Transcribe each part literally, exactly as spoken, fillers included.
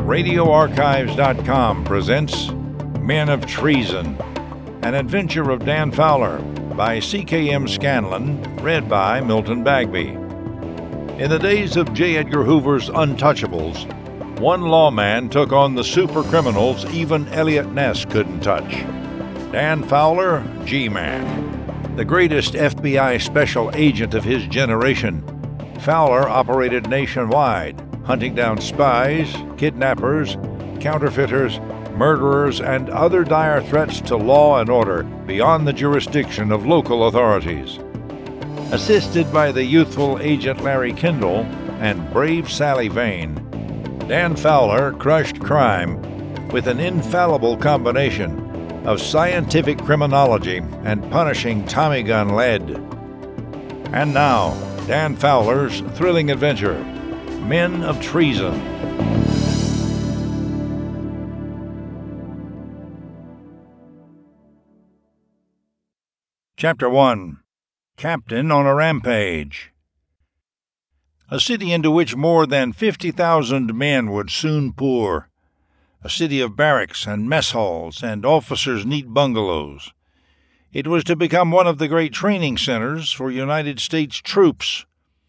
radio archives dot com presents Men of Treason, an adventure of Dan Fowler by C K M Scanlon, read by Milton Bagby. In the days of J. Edgar Hoover's Untouchables, one lawman took on the super criminals even Eliot Ness couldn't touch. Dan Fowler, G-Man. The greatest F B I special agent of his generation, Fowler operated nationwide, hunting down spies, kidnappers, counterfeiters, murderers, and other dire threats to law and order beyond the jurisdiction of local authorities. Assisted by the youthful Agent Larry Kendall and brave Sally Vane, Dan Fowler crushed crime with an infallible combination of scientific criminology and punishing Tommy gun lead. And now, Dan Fowler's thrilling adventure, Men of Treason. Chapter one. Captain on a Rampage. A city into which more than fifty thousand men would soon pour. A city of barracks and mess halls and officers' neat bungalows. It was to become one of the great training centers for United States troops.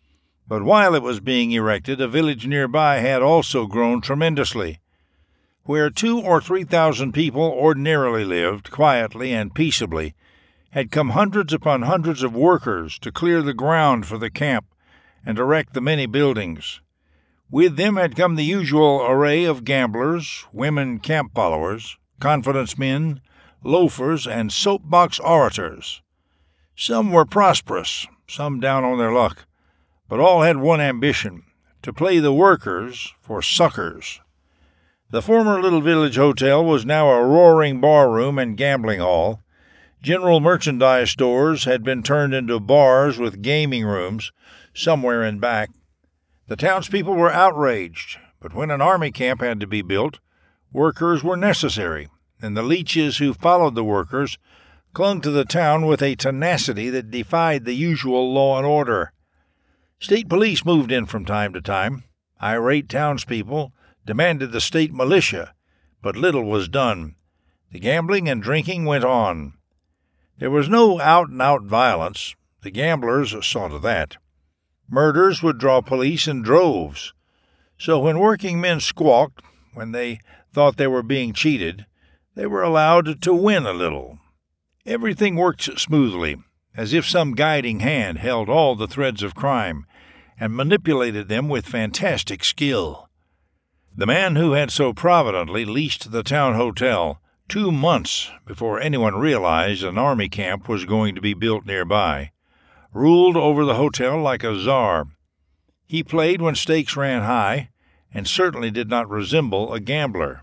But while it was being erected, a village nearby had also grown tremendously. Where two or three thousand people ordinarily lived, quietly and peaceably, had come hundreds upon hundreds of workers to clear the ground for the camp and erect the many buildings. With them had come the usual array of gamblers, women camp followers, confidence men, loafers, and soapbox orators. Some were prosperous, some down on their luck, but all had one ambition, to play the workers for suckers. The former little village hotel was now a roaring barroom and gambling hall. General merchandise stores had been turned into bars with gaming rooms somewhere in back. The townspeople were outraged, but when an army camp had to be built, workers were necessary, and the leeches who followed the workers clung to the town with a tenacity that defied the usual law and order. State police moved in from time to time. Irate townspeople demanded the state militia, but little was done. The gambling and drinking went on. There was no out-and-out violence. The gamblers saw to that. Murders would draw police in droves. So when working men squawked, when they thought they were being cheated, they were allowed to win a little. Everything worked smoothly, as if some guiding hand held all the threads of crime and manipulated them with fantastic skill. The man who had so providently leased the town hotel two months before anyone realized an army camp was going to be built nearby, ruled over the hotel like a czar. He played when stakes ran high, and certainly did not resemble a gambler.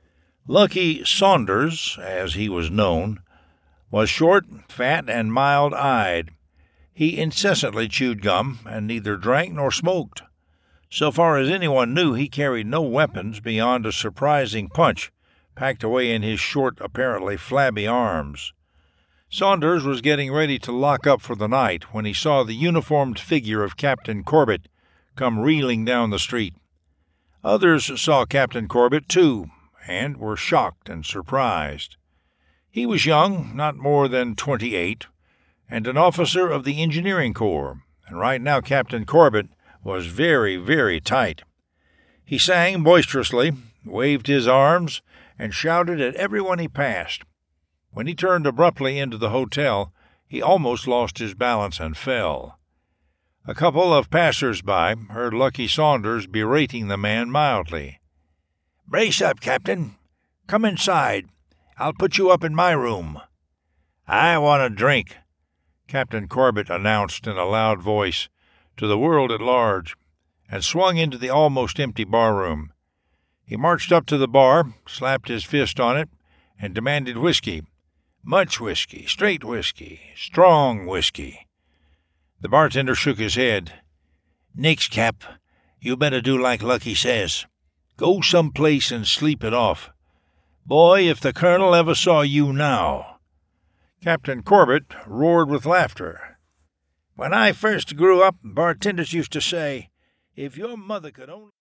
Lucky Saunders, as he was known, was short, fat, and mild-eyed. He incessantly chewed gum, and neither drank nor smoked. So far as anyone knew, he carried no weapons beyond a surprising punch packed away in his short, apparently flabby arms. Saunders was getting ready to lock up for the night when he saw the uniformed figure of Captain Corbett come reeling down the street. Others saw Captain Corbett, too, and were shocked and surprised. He was young, not more than twenty-eight, and an officer of the Engineering Corps, and right now Captain Corbett was very, very tight. He sang boisterously, waved his arms, and shouted at everyone he passed. When he turned abruptly into the hotel, he almost lost his balance and fell. A couple of passers-by heard Lucky Saunders berating the man mildly. "Brace up, Captain. Come inside. I'll put you up in my room." "I want a drink," Captain Corbett announced in a loud voice to the world at large, and swung into the almost empty barroom. He marched up to the bar, slapped his fist on it, and demanded whiskey. Much whiskey, straight whiskey, strong whiskey. The bartender shook his head. "Nix, Cap. You better do like Lucky says. Go someplace and sleep it off. Boy, if the colonel ever saw you now." Captain Corbett roared with laughter. "When I first grew up, bartenders used to say, 'If your mother could only